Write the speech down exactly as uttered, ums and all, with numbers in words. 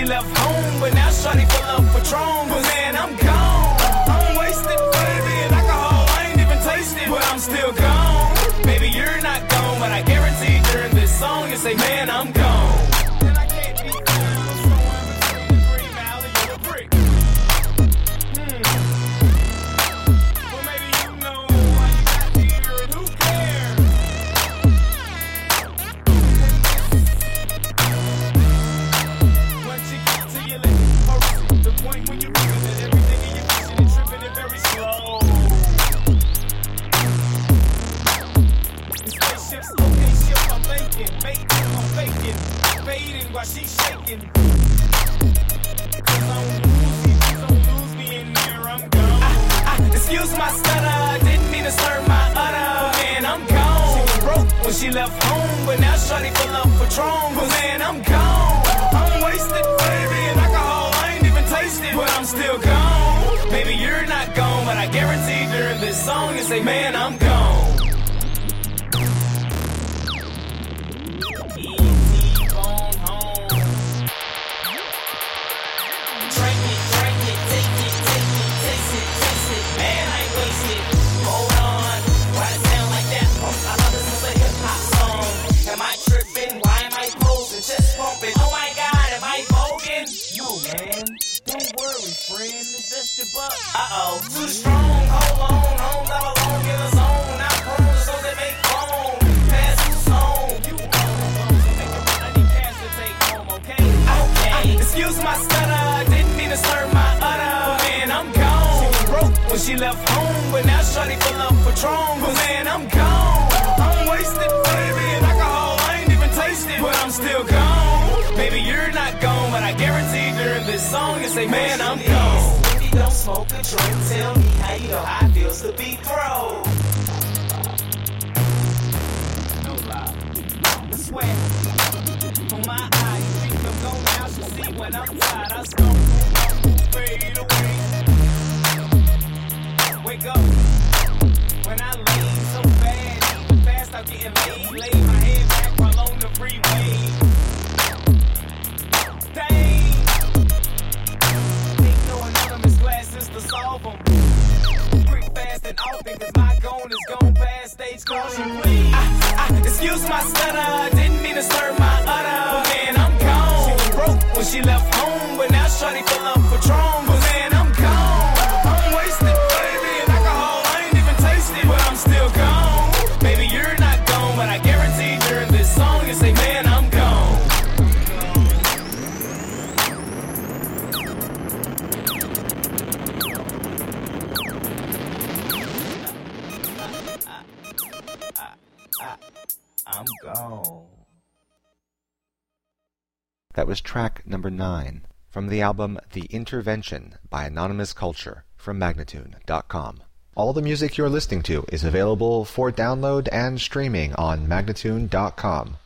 left home, but now shawty full of Patron. But man, I'm gone. I'm wasted, baby, and alcohol I ain't even tasted, but I'm still gone. Baby, you're not gone, but I guarantee during this song you say, man, I'm gone. And I can't be found somewhere between the Green Valley and the brick. Hmm. Well, maybe you know why you got here, and who cares? Once you get to your limit, the point when you realize that everything in your vision is tripping and very slow. The spaceship's okay, ship, I'm thinking, baiting, I'm faking, fading while she's shaking. Cause I'm woozy, please don't lose me in there, I'm gone. I, I, excuse my stutter, I didn't mean to slur my udder. Man, I'm gone. She was broke when she left home, but now shawty full of Patron. But man, I'm gone. I'm wasted, baby, and alcohol I ain't even tasted, but I'm still gone. Baby, you're not gone, but I guarantee during this song you say, man, I'm gone. Easy phone home. Drink it, drink it, take it, take it, taste it, taste it. Man, I ain't wasted. Hold on, why it sound like that? Oh, I thought this was a hip hop song. Am I tripping? Why am I posing? Chest pumping. Oh my God, am I voguing? Yo, man, don't worry, friend. It's just your butt. Uh oh, too strong. Hold on, hold on, alone in the zone. Not prone to so they make phone. Pass you zone. You own those. So think about I need cash to take home, okay? Okay. Excuse my stutter, I didn't mean to slur my udder. But man, I'm gone. She was broke when she left home, but now shawty full of Patron. But man, I'm gone. I'm wasted, baby, and alcohol I ain't even tasted, but I'm still gone. Baby, you're not gone, but I guarantee during this song you say, man, I'm gone. If you don't smoke a joint, tell me how you know how it feels to be thrown. No lie. I swear. On my eyes, you think I'm gone now, you see when I'm tired, I smoke, fade away. Wake up. When I lean so bad, even fast, I'm getting laid. Lay my head back while on the freeway. Dang. Ain't no anonymous glasses to solve them. Quick, fast, and often, cause my gone is gone past stage caution, please. I, I, excuse my stutter, I didn't mean to slur my udder. But man, I'm gone. She was broke when she left home, but now shawty full of Patron. But man, I'm gone. I'm wasted, baby, and alcohol I ain't even tasted, but I'm still gone. Baby, you're not gone, but I guarantee during this song you say, man, I'm gone. I'm gone. That was track number nine from the album The Intervention by Anonymous Culture from Magnatune dot com. All the music you're listening to is available for download and streaming on Magnatune dot com.